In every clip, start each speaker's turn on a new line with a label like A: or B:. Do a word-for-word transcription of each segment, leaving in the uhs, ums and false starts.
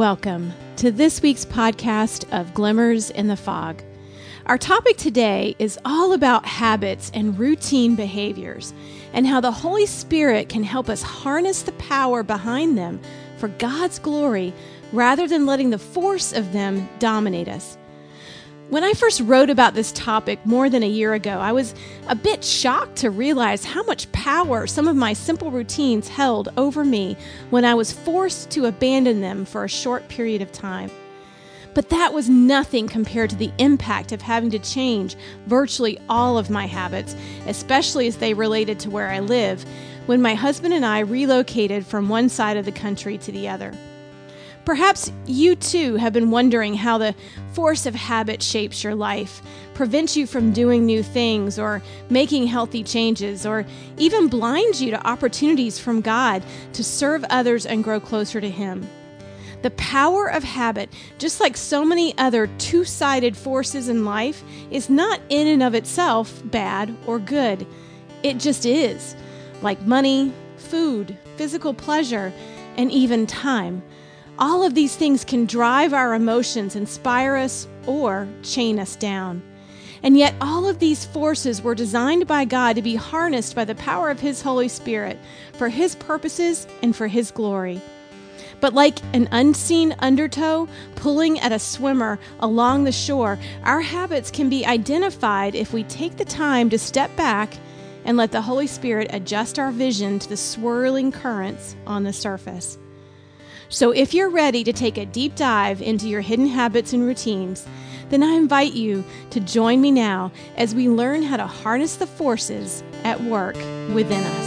A: Welcome to this week's podcast of Glimmers in the Fog. Our topic today is all about habits and routine behaviors and how the Holy Spirit can help us harness the power behind them for God's glory rather than letting the force of them dominate us. When I first wrote about this topic more than a year ago, I was a bit shocked to realize how much power some of my simple routines held over me when I was forced to abandon them for a short period of time. But that was nothing compared to the impact of having to change virtually all of my habits, especially as they related to where I live, when my husband and I relocated from one side of the country to the other. Perhaps you too have been wondering how the force of habit shapes your life, prevents you from doing new things or making healthy changes, or even blinds you to opportunities from God to serve others and grow closer to Him. The power of habit, just like so many other two-sided forces in life, is not in and of itself bad or good. It just is, like money, food, physical pleasure, and even time. All of these things can drive our emotions, inspire us, or chain us down. And yet all of these forces were designed by God to be harnessed by the power of His Holy Spirit for His purposes and for His glory. But like an unseen undertow pulling at a swimmer along the shore, our habits can be identified if we take the time to step back and let the Holy Spirit adjust our vision to the swirling currents on the surface. So if you're ready to take a deep dive into your hidden habits and routines, then I invite you to join me now as we learn how to harness the forces at work within us.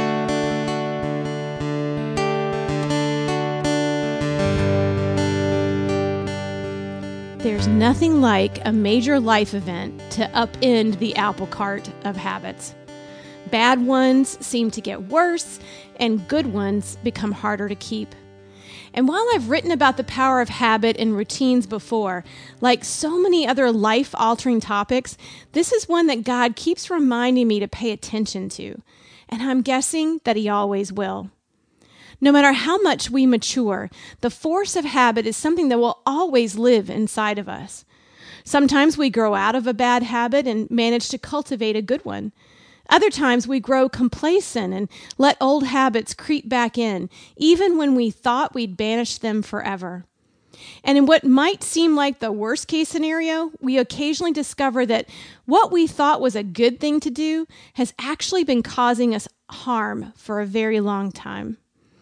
A: There's nothing like a major life event to upend the apple cart of habits. Bad ones seem to get worse, and good ones become harder to keep. And while I've written about the power of habit and routines before, like so many other life-altering topics, this is one that God keeps reminding me to pay attention to, and I'm guessing that He always will. No matter how much we mature, the force of habit is something that will always live inside of us. Sometimes we grow out of a bad habit and manage to cultivate a good one. Other times we grow complacent and let old habits creep back in, even when we thought we'd banished them forever. And in what might seem like the worst case scenario, we occasionally discover that what we thought was a good thing to do has actually been causing us harm for a very long time.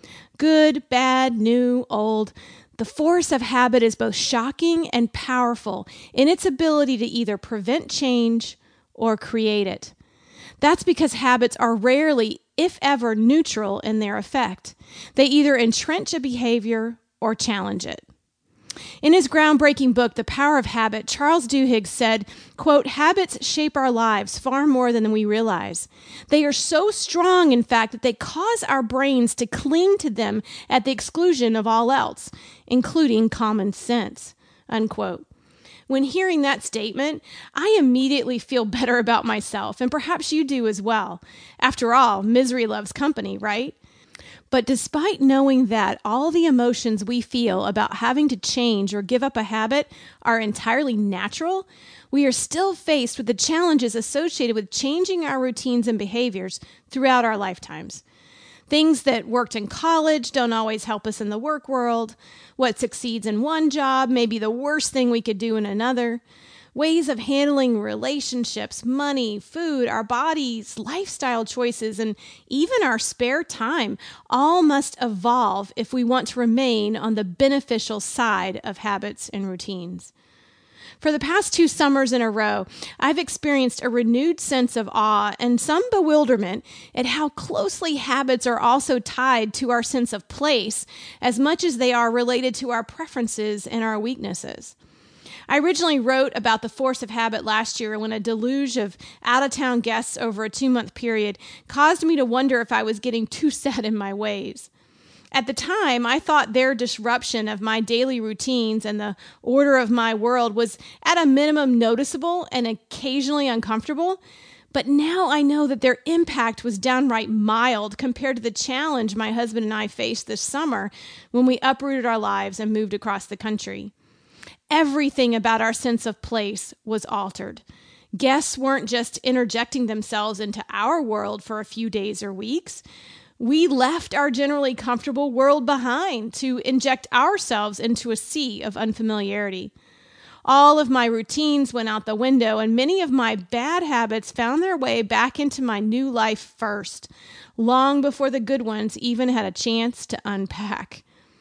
A: Good, bad, new, old, the force of habit is both shocking and powerful in its ability to either prevent change or create it. That's because habits are rarely, if ever, neutral in their effect. They either entrench a behavior or challenge it. In his groundbreaking book, The Power of Habit, Charles Duhigg said, quote, "Habits shape our lives far more than we realize. They are so strong, in fact, that they cause our brains to cling to them at the exclusion of all else, including common sense," unquote. When hearing that statement, I immediately feel better about myself, and perhaps you do as well. After all, misery loves company, right? But despite knowing that all the emotions we feel about having to change or give up a habit are entirely natural, we are still faced with the challenges associated with changing our routines and behaviors throughout our lifetimes. Things that worked in college don't always help us in the work world. What succeeds in one job may be the worst thing we could do in another. Ways of handling relationships, money, food, our bodies, lifestyle choices, and even our spare time all must evolve if we want to remain on the beneficial side of habits and routines. For the past two summers in a row, I've experienced a renewed sense of awe and some bewilderment at how closely habits are also tied to our sense of place as much as they are related to our preferences and our weaknesses. I originally wrote about the force of habit last year when a deluge of out-of-town guests over a two-month period caused me to wonder if I was getting too set in my ways. At the time, I thought their disruption of my daily routines and the order of my world was at a minimum noticeable and occasionally uncomfortable. But now I know that their impact was downright mild compared to the challenge my husband and I faced this summer when we uprooted our lives and moved across the country. Everything about our sense of place was altered. Guests weren't just interjecting themselves into our world for a few days or weeks. We left our generally comfortable world behind to inject ourselves into a sea of unfamiliarity. All of my routines went out the window, and many of my bad habits found their way back into my new life first, long before the good ones even had a chance to unpack.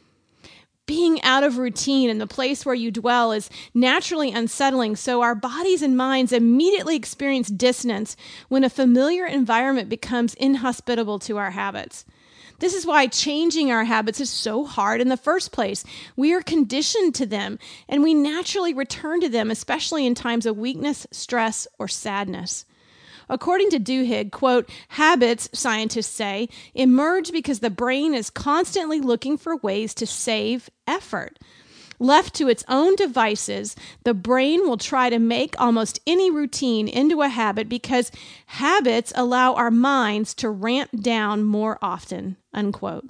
A: Being out of routine in the place where you dwell is naturally unsettling, so our bodies and minds immediately experience dissonance when a familiar environment becomes inhospitable to our habits. This is why changing our habits is so hard in the first place. We are conditioned to them, and we naturally return to them, especially in times of weakness, stress, or sadness. According to Duhigg, quote, habits, scientists say, emerge because the brain is constantly looking for ways to save effort. Left to its own devices, the brain will try to make almost any routine into a habit because habits allow our minds to ramp down more often, unquote.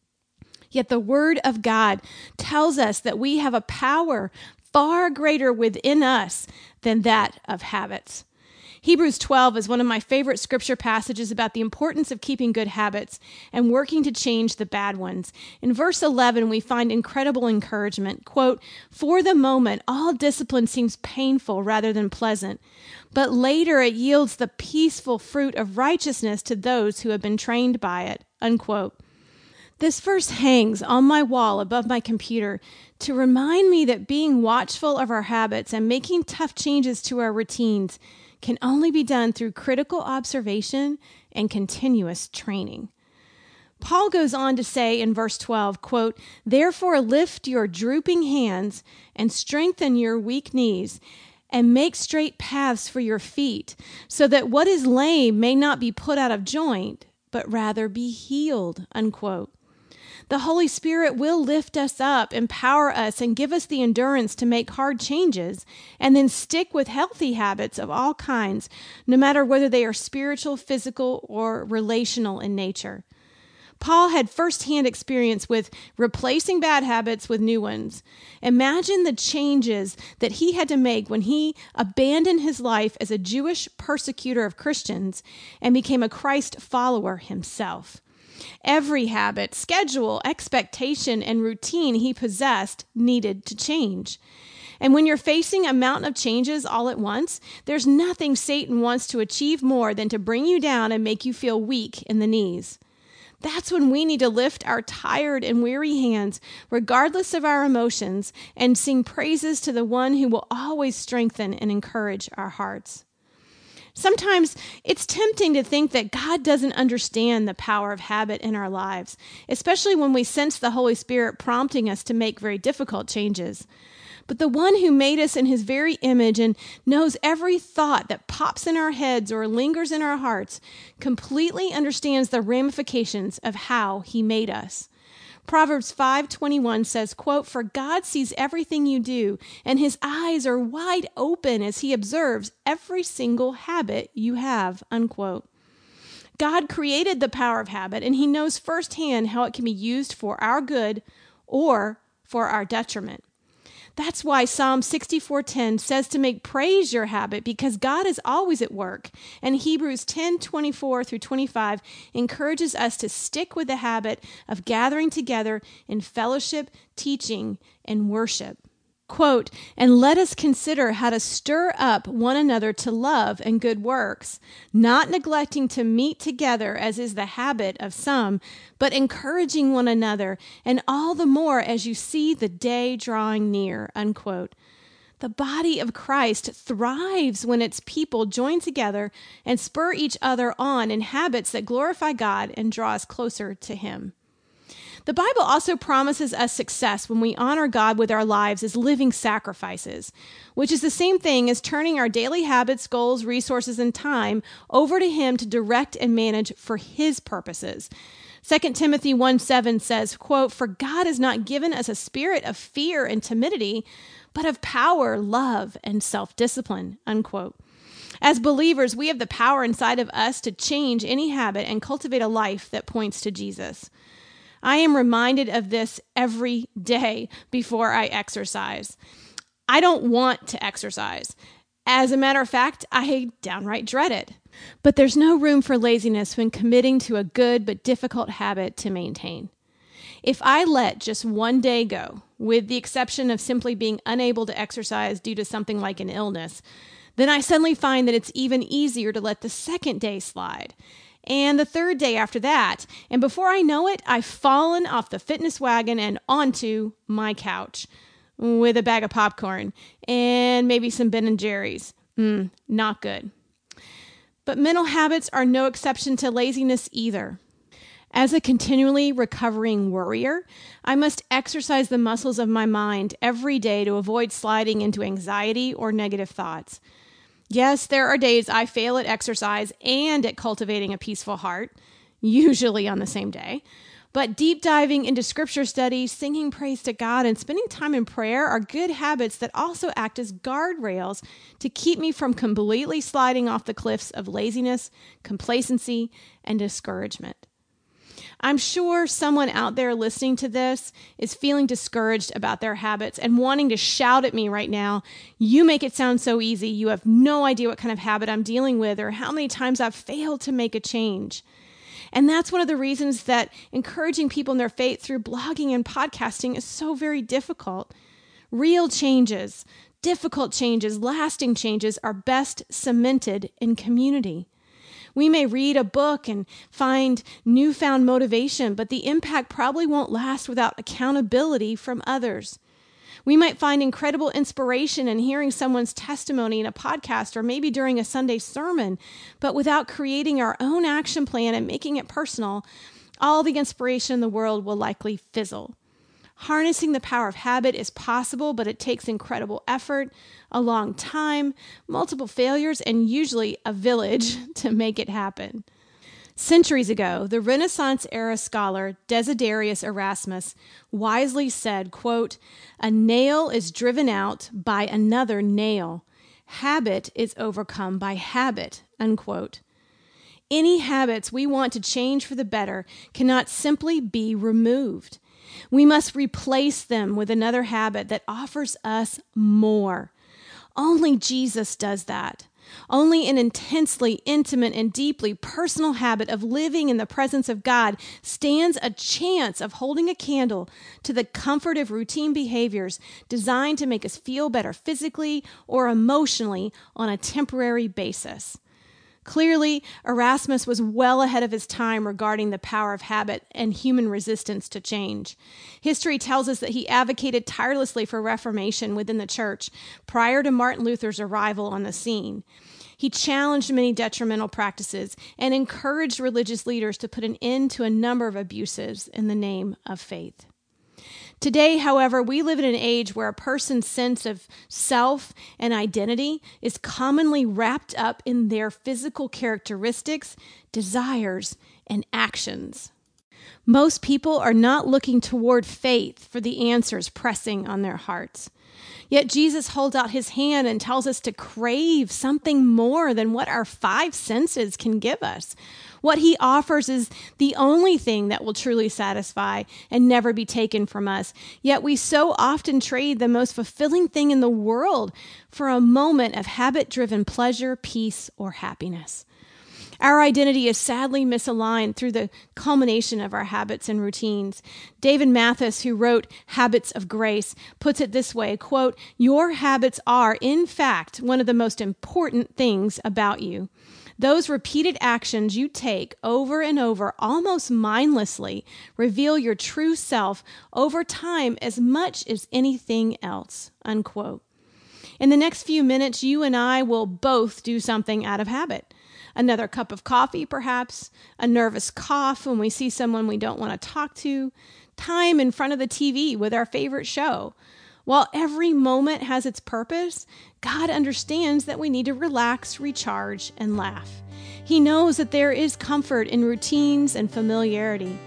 A: Yet the Word of God tells us that we have a power far greater within us than that of habits. Hebrews twelve is one of my favorite scripture passages about the importance of keeping good habits and working to change the bad ones. In verse eleven, we find incredible encouragement. Quote, "For the moment, all discipline seems painful rather than pleasant, but later it yields the peaceful fruit of righteousness to those who have been trained by it." Unquote. This verse hangs on my wall above my computer to remind me that being watchful of our habits and making tough changes to our routines can only be done through critical observation and continuous training. Paul goes on to say in verse twelve, quote, "Therefore lift your drooping hands and strengthen your weak knees and make straight paths for your feet, so that what is lame may not be put out of joint, but rather be healed," unquote. The Holy Spirit will lift us up, empower us, and give us the endurance to make hard changes, and then stick with healthy habits of all kinds, no matter whether they are spiritual, physical, or relational in nature. Paul had firsthand experience with replacing bad habits with new ones. Imagine the changes that he had to make when he abandoned his life as a Jewish persecutor of Christians and became a Christ follower himself. Every habit, schedule, expectation, and routine he possessed needed to change. And when you're facing a mountain of changes all at once, there's nothing Satan wants to achieve more than to bring you down and make you feel weak in the knees. That's when we need to lift our tired and weary hands, regardless of our emotions, and sing praises to the one who will always strengthen and encourage our hearts. Sometimes it's tempting to think that God doesn't understand the power of habit in our lives, especially when we sense the Holy Spirit prompting us to make very difficult changes. But the one who made us in his very image and knows every thought that pops in our heads or lingers in our hearts completely understands the ramifications of how he made us. Proverbs five twenty-one says, quote, "For God sees everything you do, and his eyes are wide open as he observes every single habit you have," unquote. God created the power of habit, and he knows firsthand how it can be used for our good or for our detriment. That's why Psalm sixty-four ten says to make praise your habit, because God is always at work. And Hebrews ten twenty-four through twenty-five encourages us to stick with the habit of gathering together in fellowship, teaching, and worship. Quote, "And let us consider how to stir up one another to love and good works, not neglecting to meet together as is the habit of some, but encouraging one another, and all the more as you see the day drawing near," unquote. The body of Christ thrives when its people join together and spur each other on in habits that glorify God and draw us closer to him. The Bible also promises us success when we honor God with our lives as living sacrifices, which is the same thing as turning our daily habits, goals, resources, and time over to him to direct and manage for his purposes. Second Timothy one seven says, quote, "For God has not given us a spirit of fear and timidity, but of power, love, and self-discipline," unquote. As believers, we have the power inside of us to change any habit and cultivate a life that points to Jesus. I am reminded of this every day before I exercise. I don't want to exercise. As a matter of fact, I downright dread it. But there's no room for laziness when committing to a good but difficult habit to maintain. If I let just one day go, with the exception of simply being unable to exercise due to something like an illness, then I suddenly find that it's even easier to let the second day slide, and the third day after that, and before I know it, I've fallen off the fitness wagon and onto my couch with a bag of popcorn and maybe some Ben and Jerry's. Mm, not good. But mental habits are no exception to laziness either. As a continually recovering worrier, I must exercise the muscles of my mind every day to avoid sliding into anxiety or negative thoughts. Yes, there are days I fail at exercise and at cultivating a peaceful heart, usually on the same day. But deep diving into scripture study, singing praise to God, and spending time in prayer are good habits that also act as guardrails to keep me from completely sliding off the cliffs of laziness, complacency, and discouragement. I'm sure someone out there listening to this is feeling discouraged about their habits and wanting to shout at me right now, "You make it sound so easy. You have no idea what kind of habit I'm dealing with or how many times I've failed to make a change." And that's one of the reasons that encouraging people in their faith through blogging and podcasting is so very difficult. Real changes, difficult changes, lasting changes are best cemented in community. We may read a book and find newfound motivation, but the impact probably won't last without accountability from others. We might find incredible inspiration in hearing someone's testimony in a podcast or maybe during a Sunday sermon, but without creating our own action plan and making it personal, all the inspiration in the world will likely fizzle. Harnessing the power of habit is possible, but it takes incredible effort, a long time, multiple failures, and usually a village to make it happen. Centuries ago, the Renaissance-era scholar Desiderius Erasmus wisely said, quote, "A nail is driven out by another nail. Habit is overcome by habit," unquote. Any habits we want to change for the better cannot simply be removed. We must replace them with another habit that offers us more. Only Jesus does that. Only an intensely intimate and deeply personal habit of living in the presence of God stands a chance of holding a candle to the comfort of routine behaviors designed to make us feel better physically or emotionally on a temporary basis. Clearly, Erasmus was well ahead of his time regarding the power of habit and human resistance to change. History tells us that he advocated tirelessly for reformation within the church prior to Martin Luther's arrival on the scene. He challenged many detrimental practices and encouraged religious leaders to put an end to a number of abuses in the name of faith. Today, however, we live in an age where a person's sense of self and identity is commonly wrapped up in their physical characteristics, desires, and actions. Most people are not looking toward faith for the answers pressing on their hearts. Yet Jesus holds out his hand and tells us to crave something more than what our five senses can give us. What he offers is the only thing that will truly satisfy and never be taken from us. Yet we so often trade the most fulfilling thing in the world for a moment of habit-driven pleasure, peace, or happiness. Our identity is sadly misaligned through the culmination of our habits and routines. David Mathis, who wrote Habits of Grace, puts it this way, quote, "Your habits are, in fact, one of the most important things about you. Those repeated actions you take over and over, almost mindlessly, reveal your true self over time as much as anything else," unquote. In the next few minutes, you and I will both do something out of habit. Another cup of coffee, perhaps, a nervous cough when we see someone we don't want to talk to, time in front of the T V with our favorite show. While every moment has its purpose, God understands that we need to relax, recharge, and laugh. He knows that there is comfort in routines and familiarity.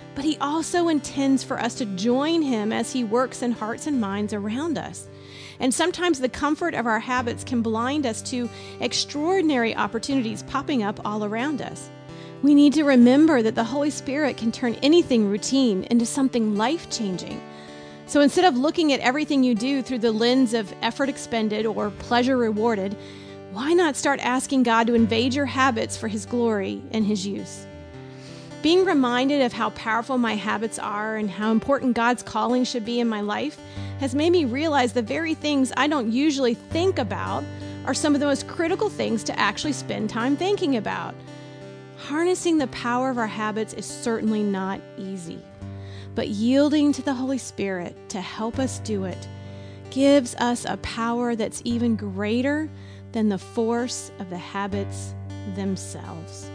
A: but he also intends for us to join him as he works in hearts and minds around us. And sometimes the comfort of our habits can blind us to extraordinary opportunities popping up all around us. We need to remember that the Holy Spirit can turn anything routine into something life-changing. So instead of looking at everything you do through the lens of effort expended or pleasure rewarded, why not start asking God to invade your habits for his glory and his use? Being reminded of how powerful my habits are and how important God's calling should be in my life has made me realize the very things I don't usually think about are some of the most critical things to actually spend time thinking about. Harnessing the power of our habits is certainly not easy, but yielding to the Holy Spirit to help us do it gives us a power that's even greater than the force of the habits themselves.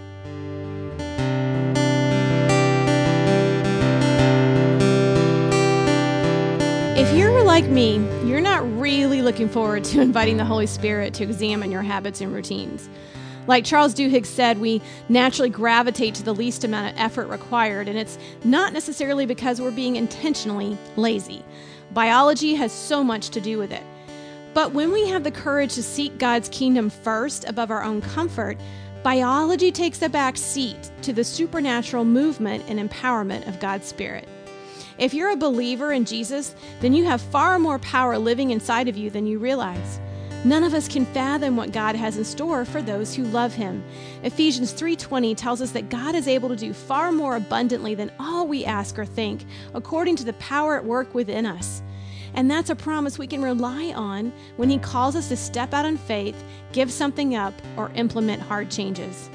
A: If you're like me, you're not really looking forward to inviting the Holy Spirit to examine your habits and routines. Like Charles Duhigg said, we naturally gravitate to the least amount of effort required, and it's not necessarily because we're being intentionally lazy. Biology has so much to do with it. But when we have the courage to seek God's kingdom first above our own comfort, biology takes a back seat to the supernatural movement and empowerment of God's Spirit. If you're a believer in Jesus, then you have far more power living inside of you than you realize. None of us can fathom what God has in store for those who love him. Ephesians three twenty tells us that God is able to do far more abundantly than all we ask or think, according to the power at work within us. And that's a promise we can rely on when he calls us to step out in faith, give something up, or implement hard changes.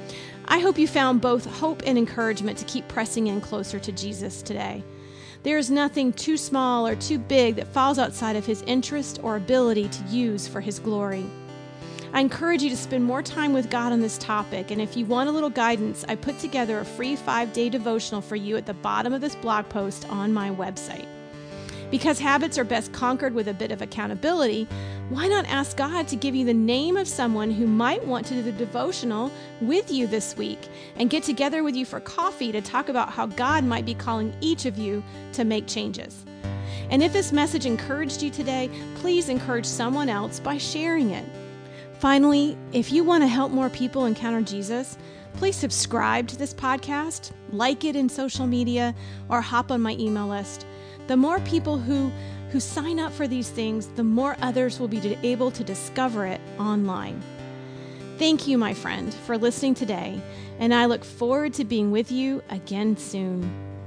A: I hope you found both hope and encouragement to keep pressing in closer to Jesus today. There is nothing too small or too big that falls outside of his interest or ability to use for his glory. I encourage you to spend more time with God on this topic, and if you want a little guidance, I put together a free five-day devotional for you at the bottom of this blog post on my website. Because habits are best conquered with a bit of accountability, why not ask God to give you the name of someone who might want to do the devotional with you this week and get together with you for coffee to talk about how God might be calling each of you to make changes. And if this message encouraged you today, please encourage someone else by sharing it. Finally, if you want to help more people encounter Jesus, please subscribe to this podcast, like it in social media, or hop on my email list. The more people who, who sign up for these things, the more others will be able to discover it online. Thank you, my friend, for listening today, and I look forward to being with you again soon.